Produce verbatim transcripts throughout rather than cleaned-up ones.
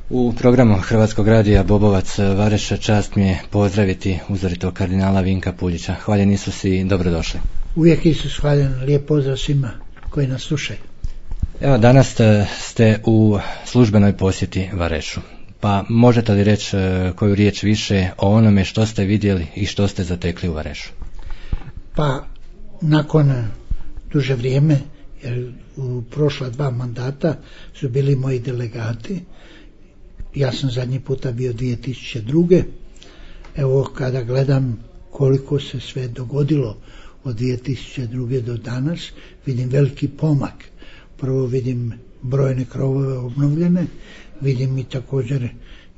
U programu Hrvatskog radija Bobovac Vareša čast mi je pozdraviti uzoritog kardinala Vinka Puljića. Hvaljen Isus i dobrodošli. Uvijek Isus hvaljen, lijep pozdrav svima koji nas slušaju. Evo, danas ste u službenoj posjeti Varešu, pa možete li reći koju riječ više o onome što ste vidjeli i što ste zatekli u Varešu? Pa nakon duže vrijeme, jer u prošla dva mandata su bili moji delegati, ja sam zadnji puta bio dvije tisuće druge. Evo, kada gledam koliko se sve dogodilo od dvije tisuće druge do danas, vidim veliki pomak. Prvo vidim brojne krovove obnovljene, vidim i također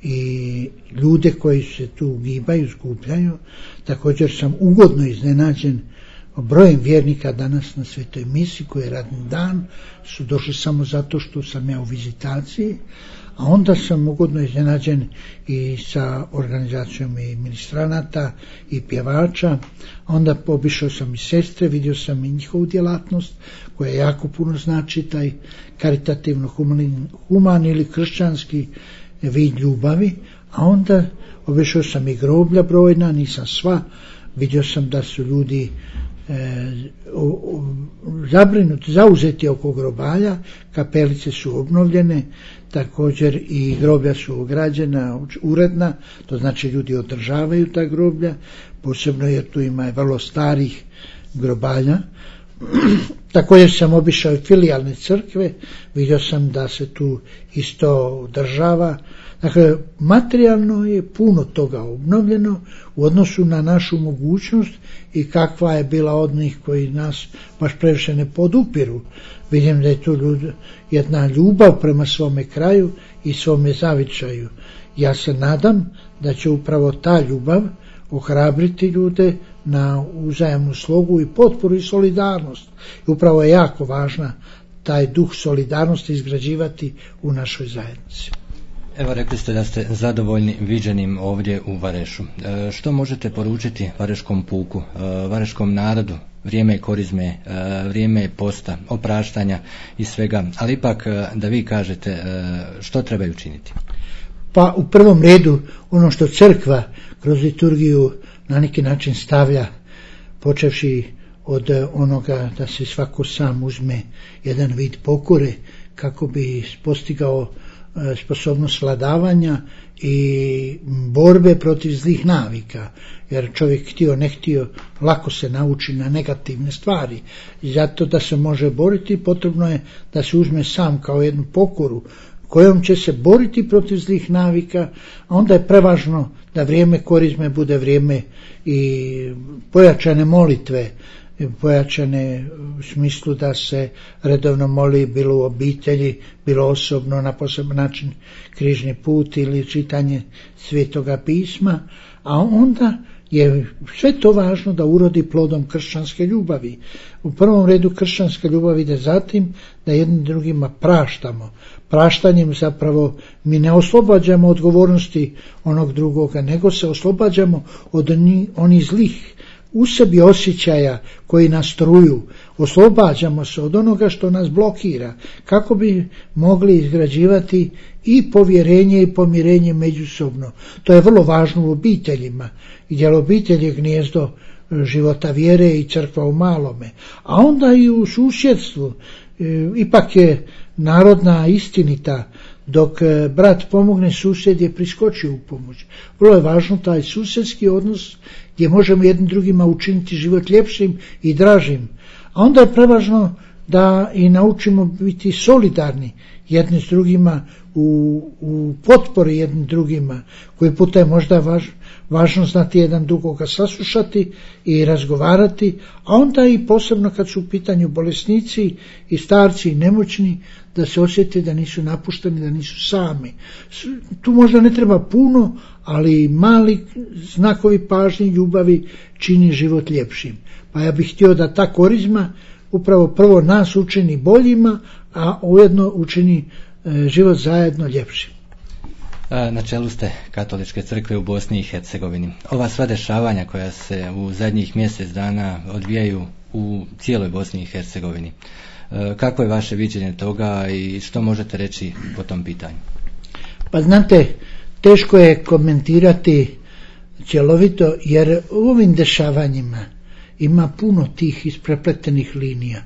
i ljude koji se tu gibaju, skupljaju. Također sam ugodno iznenađen brojem vjernika danas na svetoj misi, koji je radni dan, su došli samo zato što sam ja u vizitaciji, a onda sam ugodno iznenađen i sa organizacijom i ministranata i pjevača. Onda obišao sam i sestre, vidio sam i njihovu djelatnost koja jako puno znači, taj karitativno humani, human ili kršćanski vid ljubavi. A onda obišao sam i groblja brojna, nisam sva, vidio sam da su ljudi E, o, o, zabrinuti, zauzeti oko grobalja, kapelice su obnovljene, također i groblja su ograđena, uredna, to znači ljudi održavaju ta groblja, posebno jer tu ima vrlo starih grobalja. Također sam obišao i filijalne crkve, vidio sam da se tu isto održava. Dakle, materijalno je puno toga obnovljeno u odnosu na našu mogućnost i kakva je bila od njih koji nas baš previše ne podupiru. Vidim da je tu ljud, jedna ljubav prema svome kraju i svome zavičaju. Ja se nadam da će upravo ta ljubav ohrabriti ljude na uzajamnu slogu i potporu i solidarnost. I upravo je jako važna taj duh solidarnosti izgrađivati u našoj zajednici. Evo, rekli ste da ste zadovoljni viđenim ovdje u Varešu. E, što možete poručiti vareškom puku, e, vareškom narodu? Vrijeme je korizme, e, vrijeme je posta, opraštanja i svega, ali ipak e, da vi kažete e, što trebaju činiti? Pa u prvom redu ono što crkva kroz liturgiju na neki način stavlja, počevši od onoga da se svako sam uzme jedan vid pokore kako bi postigao sposobnost svladavanja i borbe protiv zlih navika, jer čovjek htio ne htio lako se nauči na negativne stvari i zato da se može boriti potrebno je da se uzme sam kao jednu pokoru kojom će se boriti protiv zlih navika, a onda je prevažno da vrijeme korizme bude vrijeme i pojačane molitve, pojačane u smislu da se redovno moli bilo u obitelji, bilo osobno na poseban način križni put ili čitanje Svetoga pisma, a onda je sve to važno da urodi plodom kršćanske ljubavi. U prvom redu kršćanska ljubav ide zatim da jednim drugima praštamo. Praštanjem zapravo mi ne oslobađamo odgovornosti onog drugoga, nego se oslobađamo od onih zlih u sebi osjećaja koji nas truju. Oslobađamo se od onoga što nas blokira, kako bi mogli izgrađivati i povjerenje i pomirenje međusobno. To je vrlo važno u obiteljima, jer obitelj je gnijezdo života vjere i crkva u malome, a onda i u susjedstvu. Ipak je narodna istinita, dok brat pomogne, susjed je priskočio u pomoć. Vrlo je važno taj susjedski odnos gdje možemo jednim drugima učiniti život ljepšim i dražim. A onda je prevažno da i naučimo biti solidarni jedni s drugima u, u potpori jednim drugima, koji puta je možda važ, važno znati jedan drugoga saslušati i razgovarati, a onda i posebno kad su u pitanju bolesnici i starci i nemoćni, da se osjeti da nisu napušteni, da nisu sami. Tu možda ne treba puno, ali mali znakovi pažnje i ljubavi čini život ljepšim. Pa ja bih htio da ta korizma upravo prvo nas učini boljima, a ujedno učini e, život zajedno ljepšim. Na čelu ste Katoličke crkve u Bosni i Hercegovini. Ova sva dešavanja koja se u zadnjih mjesec dana odvijaju u cijeloj Bosni i Hercegovini, kako je vaše viđenje toga i što možete reći po tom pitanju? Pa znate, teško je komentirati cjelovito, jer u ovim dešavanjima ima puno tih isprepletenih linija.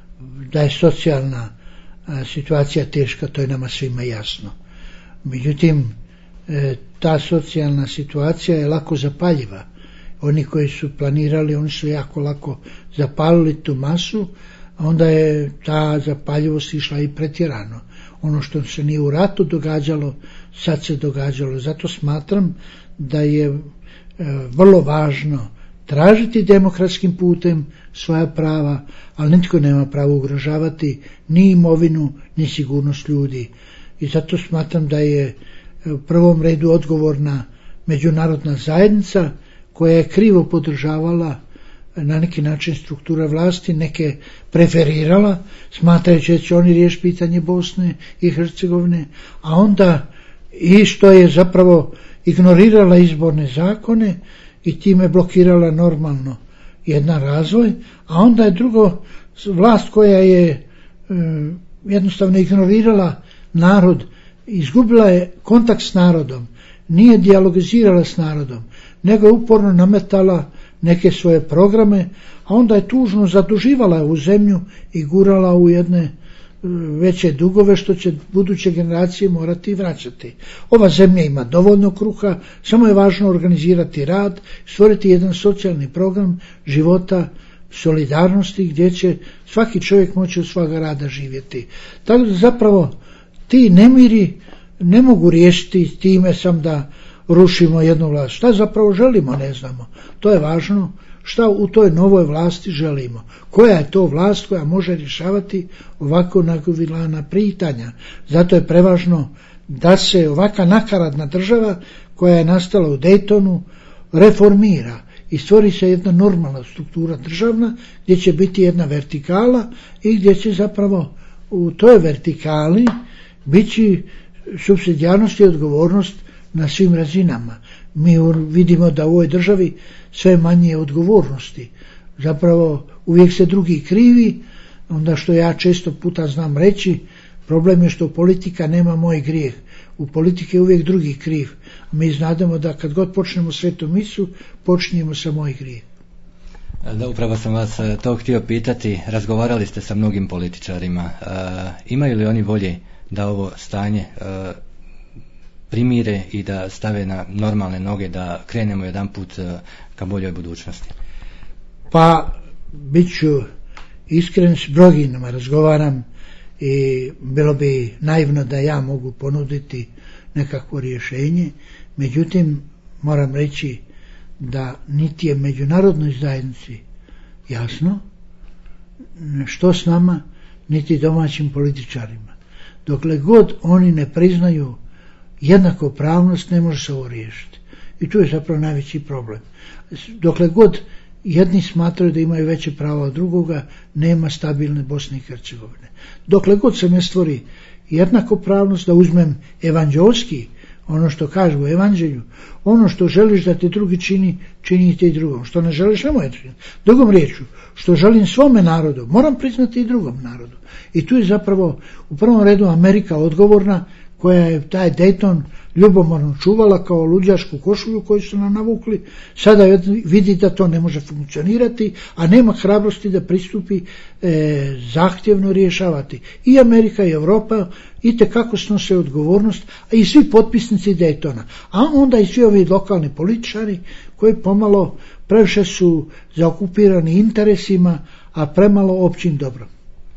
Da je socijalna a, situacija teška, to je nama svima jasno. Međutim, e, ta socijalna situacija je lako zapaljiva. Oni koji su planirali, oni su jako lako zapalili tu masu, a onda je ta zapaljivost išla i pretjerano. Ono što se nije u ratu događalo, sad se događalo. Zato smatram da je e, vrlo važno tražiti demokratskim putem svoja prava, ali nitko nema pravo ugrožavati ni imovinu, ni sigurnost ljudi. I zato smatram da je u prvom redu odgovorna međunarodna zajednica koja je krivo podržavala na neki način struktura vlasti, neke preferirala, smatrajući da će oni riješiti pitanje Bosne i Hercegovine, a onda i što je zapravo ignorirala izborne zakone i time blokirala normalno jedan razvoj, a onda je drugo vlast koja je e, jednostavno ignorirala narod, izgubila je kontakt s narodom, nije dijalogizirala s narodom, nego je uporno nametala neke svoje programe, a onda je tužno zaduživala u zemlju i gurala u jedne veće dugove što će buduće generacije morati vraćati. Ova zemlja ima dovoljno kruha, samo je važno organizirati rad, stvoriti jedan socijalni program života, solidarnosti gdje će svaki čovjek moći od svoga rada živjeti. Tako da zapravo ti nemiri ne mogu riješiti time sam da rušimo jednu vlast. Šta zapravo želimo, ne znamo. To je važno. Šta u toj novoj vlasti želimo? Koja je to vlast koja može rješavati ovako nagovilana pitanja? Zato je prevažno da se ovaka nakaradna država koja je nastala u Daytonu reformira i stvori se jedna normalna struktura državna gdje će biti jedna vertikala i gdje će zapravo u toj vertikali biti supsidijarnost i odgovornost na svim razinama. Mi vidimo da u ovoj državi sve manje odgovornosti. Zapravo uvijek se drugi krivi, onda što ja često puta znam reći, problem je što politika nema moj grijeh. U politike je uvijek drugi kriv. Mi znademo da kad god počnemo svetu misu, počnemo sa moj grijeh. Da, upravo sam vas to htio pitati. Razgovarali ste sa mnogim političarima. E, imaju li oni volje da ovo stanje e, primire i da stave na normalne noge, da krenemo jedan put ka boljoj budućnosti? Pa, bit ću iskren, s mnogima razgovaram i bilo bi naivno da ja mogu ponuditi nekakvo rješenje, međutim moram reći da niti je međunarodnoj zajednici jasno što s nama, niti domaćim političarima. Dokle god oni ne priznaju jednakopravnost, ne može se ovo riješiti. I tu je zapravo najveći problem. Dokle god jedni smatraju da imaju veće prava od drugoga, nema stabilne Bosne i Hercegovine. Dokle god se ne stvori jednakopravnost, da uzmem evanđelski, ono što kažu u evanđelju, ono što želiš da ti drugi čini, činite i drugom. Što ne želiš, nemoj činiti. Drugom riječu, što želim svome narodu, moram priznati i drugom narodu. I tu je zapravo u prvom redu Amerika odgovorna, koja je taj Dayton ljubomorno čuvala kao luđašku košulju koju su nam navukli. Sada vidi da to ne može funkcionirati, a nema hrabrosti da pristupi e, zahtjevno rješavati. I Amerika i Europa itekako snose odgovornost, a i svi potpisnici Daytona. A onda i svi ovi lokalni političari koji pomalo previše su zaokupirani interesima, a premalo općim dobrom.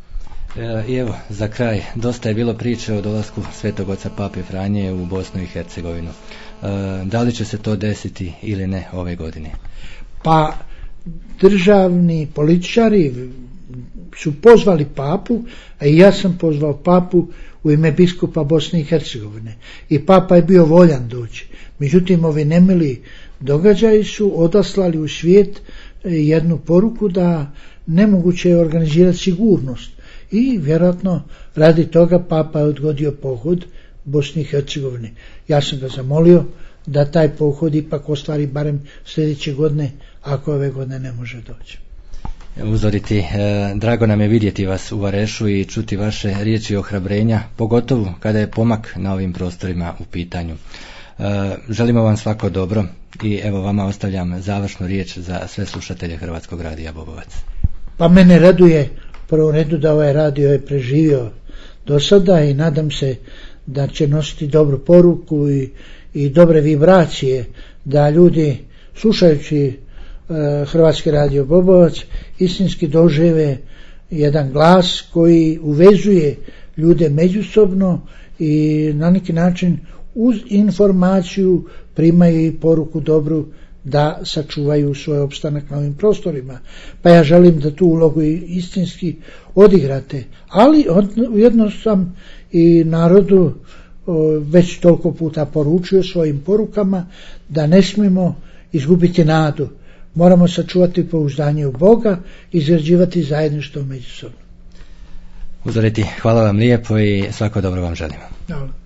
I evo, za kraj, dosta je bilo priče o dolasku Svetog Oca Pape Franje u Bosnu i Hercegovinu. Da li će se to desiti ili ne ove godine? Pa, državni političari su pozvali papu, a i ja sam pozvao papu u ime biskupa Bosne i Hercegovine. I papa je bio voljan doći. Međutim, ovi nemili događaji su odaslali u svijet jednu poruku da nemoguće je organizirati sigurnost. I vjerojatno radi toga papa je odgodio pohod Bosni i Hercegovine. Ja sam ga zamolio da taj pohod ipak ostvari barem sljedeće godine, ako ove godine ne može doći. Uzoriti, e, drago nam je vidjeti vas u Varešu i čuti vaše riječi ohrabrenja, pogotovo kada je pomak na ovim prostorima u pitanju. E, želimo vam svako dobro i evo vama ostavljam završnu riječ za sve slušatelje Hrvatskog radija Bobovac. Pa mene raduje u prvom redu da ovaj radio je preživio do sada i nadam se da će nositi dobru poruku i, i dobre vibracije, da ljudi slušajući Hrvatski radio Bobovac istinski dožive jedan glas koji uvezuje ljude međusobno i na neki način uz informaciju primaju i poruku dobru da sačuvaju svoj opstanak na ovim prostorima. Pa ja želim da tu ulogu istinski odigrate, ali ujedno sam i narodu već toliko puta poručio svojim porukama da ne smijemo izgubiti nadu. Moramo sačuvati pouzdanje u Boga i izgrađivati zajedništvo međusobno. Uzoriti, hvala vam lijepo i svako dobro vam želimo. Hvala.